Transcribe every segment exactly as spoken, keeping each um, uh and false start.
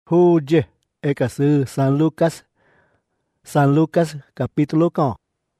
Huye, eka sư San Lucas, San Lucas capítulo con.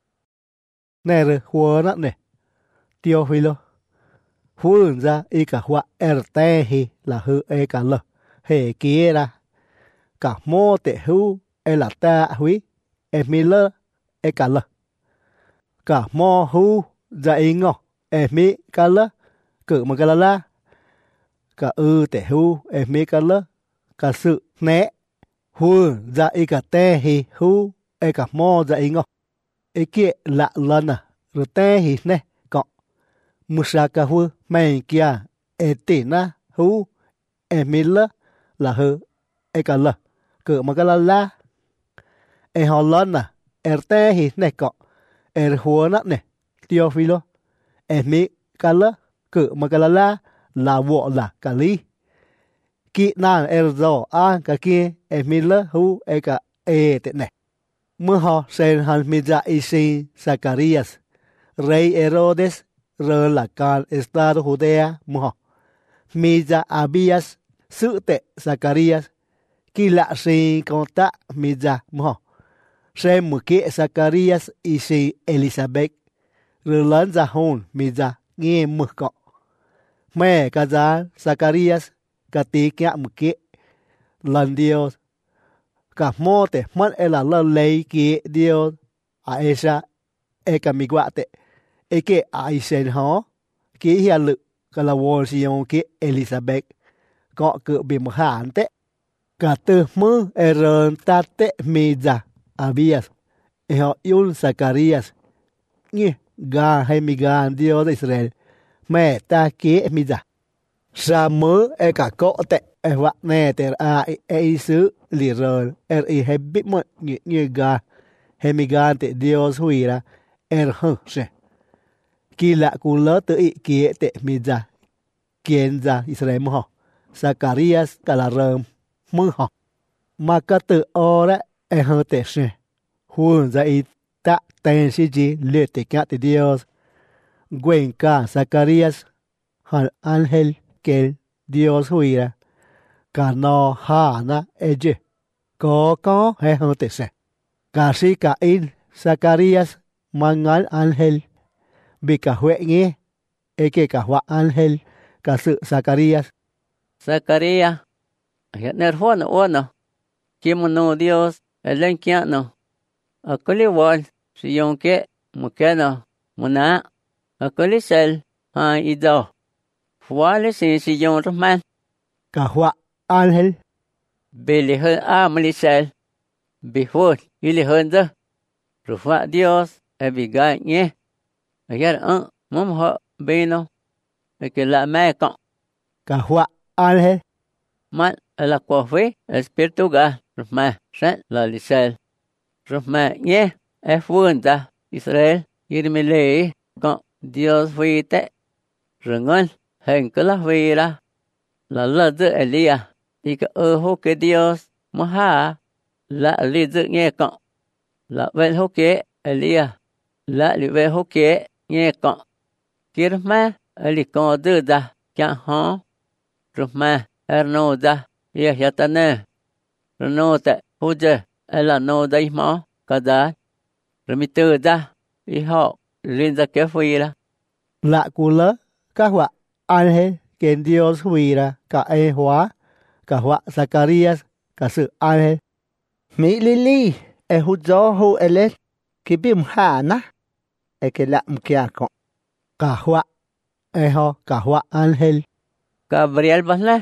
Nere huona ne, Teófilo. Huun ra eka hua ertehi la hu eka lo, he kiera. Cả mô te hu e la ta hui, e mi lơ, eka lo. Cả mô hu ra ingo, e mi ka lơ, cử mà ka la la. Cả ư te hu e mi ka lơ, cả sự né. Huun ra eka te hi hu eka mo ra ingo. Eke la lana rồi te hi ne ko. Musaka hu men kia e tina hu e mila la hu eka la cử mà ka la la. E ho lana er te hi ne ko. Er huona ne Teófilo. E mi ka la cử mà ka la la la wo la ka li. Ki na er zo a ka kia e mila hu eka e te ne. Mưa họ sen han mi ra isi Zacarías, rey Herodes, rơ là can estado Judea mưa họ. Mi ra Abías, sự tệ Zacarías, kỳ lạ si con ta mi ra mưa họ. Sen mưa kia Zacarías isi Elizabeth, rơ lớn ra hôn mi ra nghe mưa cọ. Mẹ ca giá Zacarías, ca tí kia mưa kia, lần Dios. Cả mô te mất e là lơ lấy kia điều à esa e cả mi quạ tệ e kê à isen hó kia hià lự cả là vô siêu kia Elizabeth có cự bị một hàn tệ cả từ mơ e rơn ta tệ mi ra Abias e họ yêu Zacarías nghe gà hay mi gà điều Israel mẹ ta kia mi ra sa mơ e cả cọ tệ e vạ nè tệ à e sứ lì rờ er i he bit mo như như ga he mi gan te Dios hui ra er hơ se kỳ lạ cu lỡ tự ý kia te mi ra kiến ra Israel mo ho Zacarías cả là rờ mơ ho mà cả tự o ra e hơ te se huân ra i ta tên si ji liệt te cả te Dios quên cả Zacarías hal ángel que Dios hui ra cả nó ha na eje có có hay hơn thế sẽ cả si cả in Zacarías mangal ángel bị cả huệ nghe eke cả hoa ángel cả sự Zacarías Zacarías hiện nay hoa nó hoa nó kim nó Dios lên kia nó ở cái lý quan sử dụng cái một cái nó một ná ở cái lý sel hai ít đâu hoa lý sử sử dụng rất mạnh cả hoa ángel bị lì hơn a mà lì sel bị hốt bị lì hơn đó rồi hoa Dios ở bị gai nghe ở cái đó mắm họ bị nó ở cái là mẹ con cả hoa ángel mà là quả phế espiritu ga rồi mà sẽ là lì sel rồi mà nghe ở vườn ta Israel yếm lệ con Dios phi tệ rồi ngon hình cái là phi ra là lơ giữ Elia thì cái ơ hô cái Dios mà ha là lý giữ nghe con là về hô cái Elia là lý về hô cái nghe con kia mà Eli con đưa ra chẳng hó rồi mà erno ra ya ya ta nè rồi nó tại hô giờ là nó đây mà cái đó rồi mi từ ra đi họ lên ra cái phi ra lạ cú lỡ các hoa ángel que Dios hui ra cả e hóa cả hoa Zacarías cả sự ángel mi lili e hu zo hu ele ki bim ha na e ke la mkia ko cả hoa e ho cả hoa ángel Gabriel basla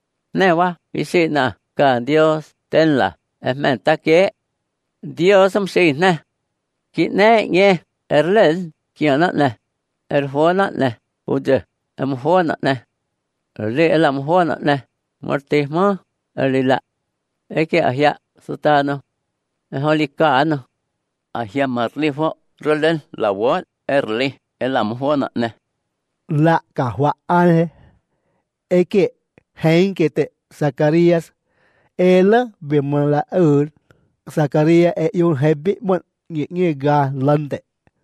ne wa visina cả Dios tên là em ta kế Dios som si nè ki nè nghe er lên kia nè nè er ho nè nè u de em ho nè nè er le lam ho nè nè morte mo er la e ke ahia sutano e holi ka no ahia marli fo rolen la wo er le elam ho nè nè lạ cả hoa ángel e que hein que te Zacarías el bị mà là ở Zacarías e yung hebi mon nghe nghe ga lande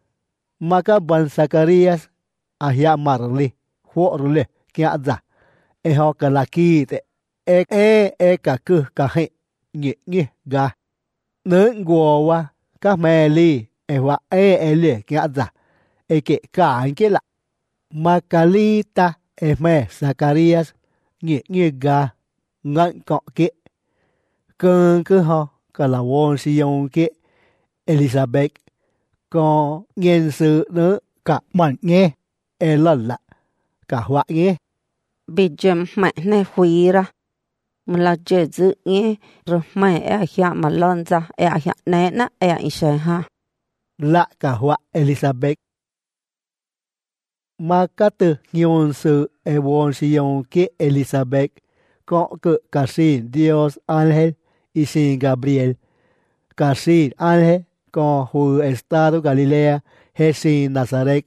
maka ban Zacarías ahia marli ho rule kia za e ho kalaki te e e e cả cư cả hệ nhị nhị ga nớ ngùa wa các mẹ li e wa e e li kia za e ke cả anh kia là Macalita e mẹ Zacarias nhị nhị ga ngăn cọ kia cơn cứ ho cả là won si yong kia Elizabeth có nghiên sự nữa cả mặn nghe e lần lạ cả họa nghe bị chém mẹ này hủy ra mà là chế dự nghe rồi mẹ e hiện mà lon ra e hiện nè nè e ý sẽ ha lạ cả họa Elizabeth mà cả từ nghiên sự e won si yong kia Elizabeth có cự cả sin Dios Ángel y sin Gabriel cả sin Ángel con hu estado Galilea he sin Nazareth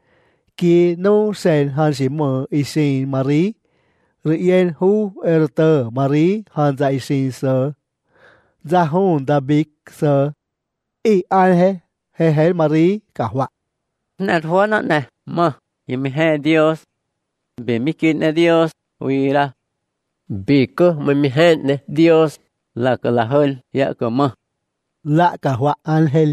ki no sen han si mo y sin Marie rien hu erter Marie han za y sin sơ za hun David sơ y Ángel he he Marie cả họa nè thua nó nè mà y mi he Dios be mi kin ne Dios uy la bị cơ mà mi he ne Dios là cái là hơn ya cơ mà lạ cả họa Ángel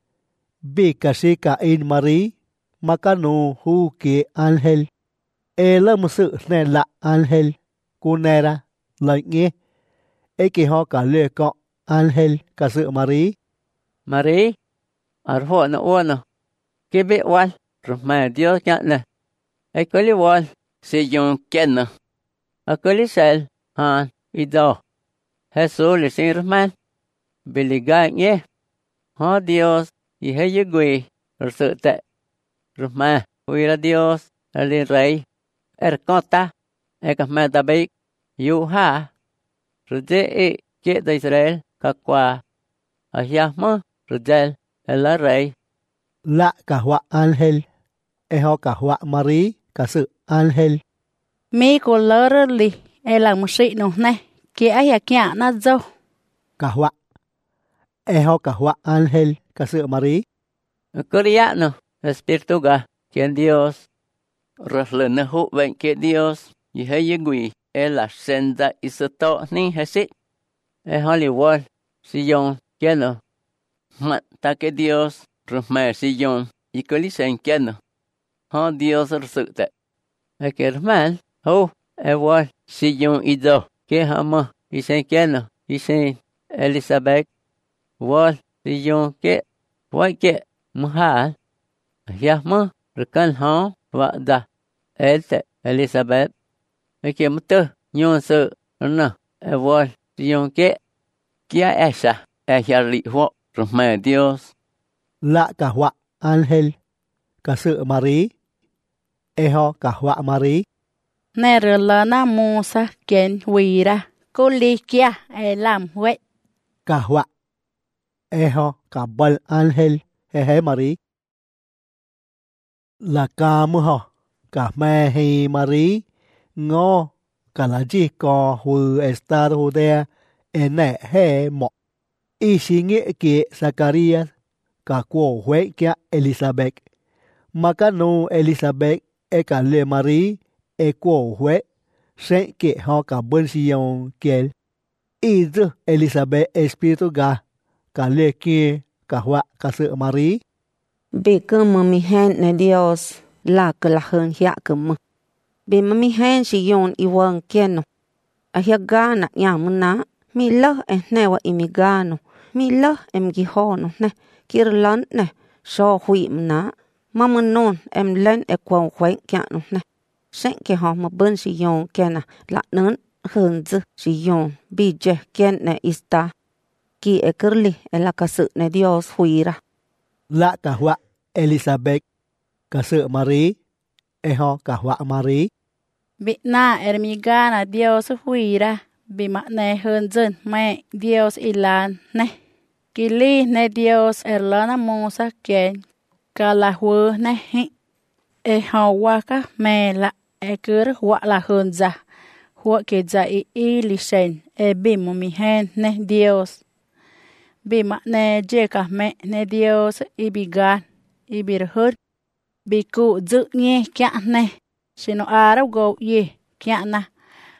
bị cả si cả in Marie mà cả nụ hu kia Ángel e là một sự nè lạ Ángel cô nè ra lời nghe e kỳ họ cả lệ cọ Ángel cả sự Marie Marie ở hộ nó uốn nó cái bị uốn rồi mà Dios nhặt nè e cái li uốn sử dụng chân nè ở cái li sel han ido Jesus le sin rahman biliga nghe ha Dios y hay ye gui rồi sự tệ rồi mà uy ra Dios le rey er cota e ka ma David yu ha rồi de e ke de Israel ka qua a ya mo rồi del el rey lạ cả họa Ángel e họ cả họa Marie cả sự Ángel mi cô lỡ li e là một sự nông này kia ai kia na dâu cả họa e họ cả họa Ángel cả sự Marie Coreano Espíritu ga quien Dios reflena hu ven que Dios y hay gui es la senda y se to ni hesi es Hollywood si yon quieno mat ta que Dios refme si yon y que li sen quieno ha Dios resulta es que hermano hu igual si yon y do que hama y sen quieno y sen Elizabeth wal si yon que wai que mahal ya ma rekan ha wa da elte Elizabeth e que muto nyon se na e wal yon que kia esa e ya li ho roma Dios lạ cả họa Ángel cả sự Marie e họ cả họa Marie nè rồi là na Musa kiến hủy ra cô li kia e làm huệ cả họa e họ cả bal Ángel he he Marie là ca mu ho cả mẹ hay Marie ngô cả là chỉ có hu estado Judea en nè he mo y si nghĩa kia Zacarias cả của huế kia Elizabeth mà cả nu Elizabeth e cả lệ Marie e của huế sẽ kia họ cả bên Sion kia y chứ Elizabeth Espíritu ga cả lệ kia cả họa cả sự Marie bị cơ mà mi hen ne Dios là cái là hơn hiện cơ mà bị mà mi hen si yon i wang kieno a hiya gana ya muna mi lo e ne wa imigano mi lo em gi hono ne kirlan ne so hui mna mama non em len e kwang khweng kya no ne sen ke ho ma bun si yon kena la non hơn zu si yon bi je ken ne ista ki e kerli e la ka sự ne Dios hui ra lạ cả họa Elizabeth cả sự Marie e họ cả họa Marie bị na ermiga na Dios hủy ra bị mẹ này hơn dân mẹ Dios ilan này kili ne Dios erlana Musa kiến cả là hua này e họ qua các mẹ là e cứ họa là hơn za họa cái za i i lisen e bị mù mi hen ne Dios bị mẹ này je cả mẹ ne Dios i bị gan i bị hurt bị cụ dự nghe kia này xin nó à đâu go ye kia na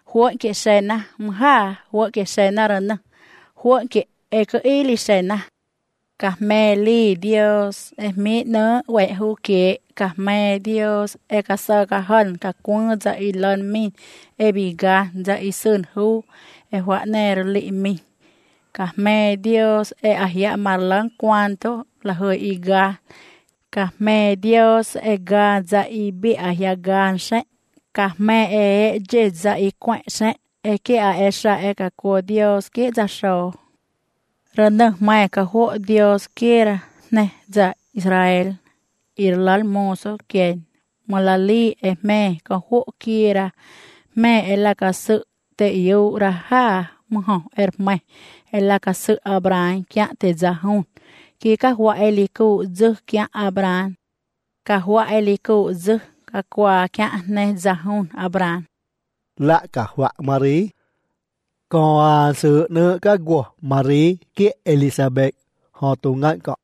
huộn kệ sen na mha huộn kệ sen na rần huộn kệ e cơ y li sen na cả mẹ li Dios e mi nơ quậy hu kệ cả mẹ Dios e cả sơ cả hân cả quân za i lần min e bị ga za i sơn hu e hóa nè lị min cả mẹ Dios e ahia mar lang cuanto la hơi i ga cả mẹ Dios e ga za i bị ahia gan se cả mẹ e je za i quậy se e ke a esha e cả cô Dios ke za so randa mai ka ho Dios kera ne za Israel irlal moso ken malali e me ka ho kera me e la ka su te yu ra ha mo er mai e la ka su Abraham kya te za hun ki ka hwa eliku zu kya Abraham ka hwa eliku zu ka kwa kya ne za hun Abraham lạ cả họa Marie. Còn sự nữa các của Marie kia Elizabeth họ tụ ngạn cọ.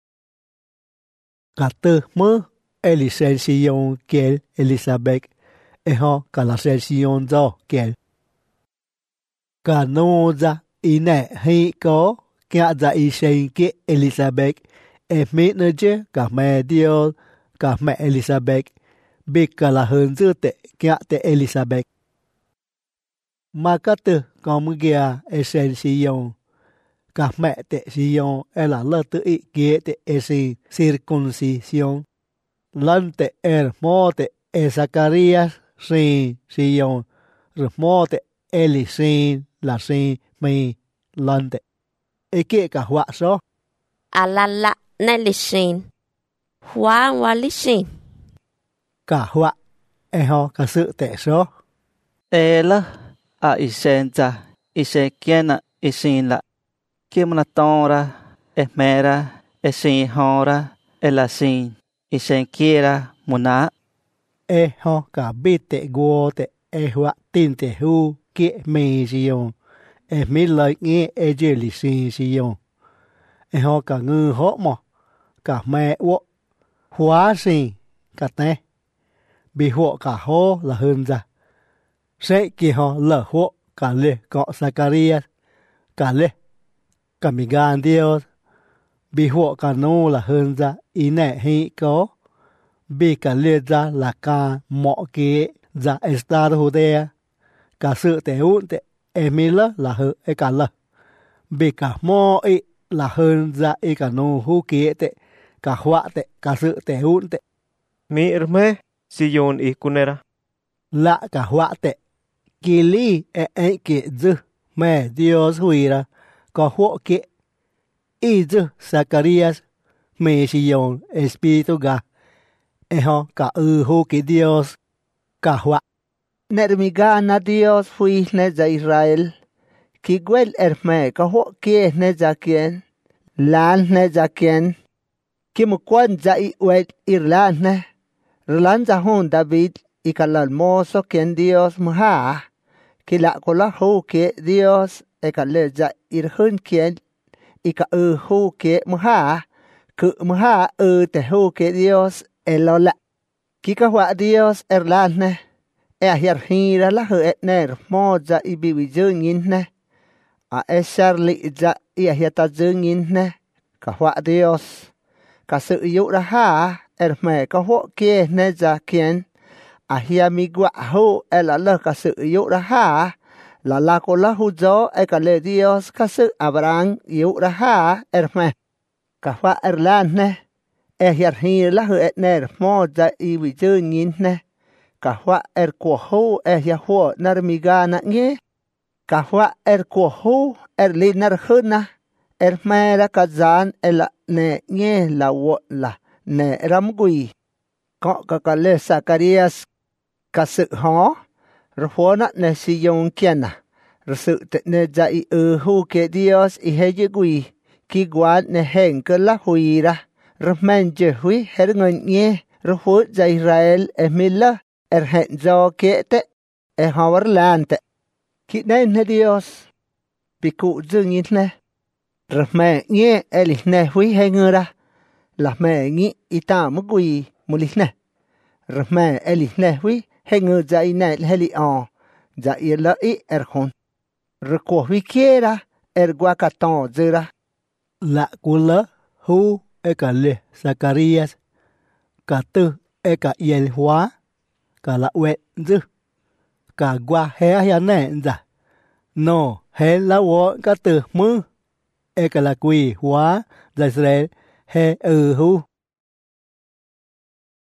Cả tư mơ Elizabeth kia Elizabeth e họ cả là Elizabeth do kia. Cả nô ra ý nè hay có kia ra ý sinh kia Elizabeth e mít nữa chứ cả mẹ Dios cả mẹ Elizabeth biết cả là hơn dư tệ kia tệ Elizabeth. Mà các từ còn một kia esen siyon cả mẹ tệ siyon e là lơ tự ý kia tệ esi circuncision lần tệ er mô tệ e Zacarias sin siyon rồi mô tệ eli sin là sin mi lần tệ e kia cả họa số alala ne li sin hoa wa li sin cả họa e ho cả sự tệ số e la a isenza isekiena isinla kimna tora esmera esin hora elasin isenkiera muna e ho cả bi tệ guo tệ e họa tin tệ hu kia mi siyon e mi lợi nghe e dê li sin siyon e ho cả ngư hó mò cả mẹ wo hóa sin cả tè bị hộ cả hô là hơn ra sẽ kia họ lỡ hộ cả lệ có Zacarias cả lệ cả mình gan Dios bị hộ cả nô là hơn ra ý nè hay có bị cả lệ ra là cả mọ kia ra Estado Judea cả sự tệ út tệ Emila là hơn ấy cả lỡ bị cả mọ ấy là hơn ra ấy cả nô hú kia tệ cả họa tệ cả sự tệ út tệ mi irme siyon ikunera lạ cả họa tệ Kili e en ke zu me Dios huira ko ho ke i zu Zacarias me siyon espiritu ga e ho ka u ho ke Dios ka hua Nermigana Dios fui ne za Israel ki gwel erme ka ho ke ne za kien lan ne za kien ki mu kwan za i wet Irland ne Irland za hon David ikalal moso kien Dios muha kila ko la ho ke Dios e ka le za ir hun kien i ka u ho ke muha ku muha u te ho ke Dios e lo la ki ka wa Dios erlan ne e a hier hira la ho et ner mo za i bi wi jungin ne a e charli za i a hiata jungin ne ka wa Dios ka su yu ra ha er me ka ho ke ne za kien a hia mi gua ho e la la ka sự yu ra ha la la ko la hu zo e ka le Dios ka sự Abraham yu ra ha er me ka fa erlan ne e hier hi la hu et ner mo za i wi ju nin ne ka fa er ko ho e hia ho nar mi ga na nge ka fa er ko ho er li nar huna er me ra ka zan e la ne nge la wo la ne ram gui ko ka ka le Zacarias ka sự ho rồi phố nát nè si yong kiên à rồi sự tệ nè za i ư hu ke Dios i he je gui ki guan nè heng cơ la hui ra rồi men je hui her ngon nye rồi phố za Israel e mila er hẹn do ke te e hawar lan te ki nè nè Dios bị cụ dương nhìn nè rồi mẹ nye e li nè hui he ngơ ra là mẹ nghĩ i ta mu gui mu li nè rồi mẹ e li nè hui he ngơ za i nè he li o dạ y lỡ y er hôn. Rồi của vi kia ra, er qua cả tỏ dư ra. La cula hu e cả le Zacarias. Cả tư e cả yel hóa. Cả la uệ dư. Cả qua hea hea nè dạ. No, he la wo cả tư mư. E cả la quỳ hóa. Dạ Israel he ừ hu.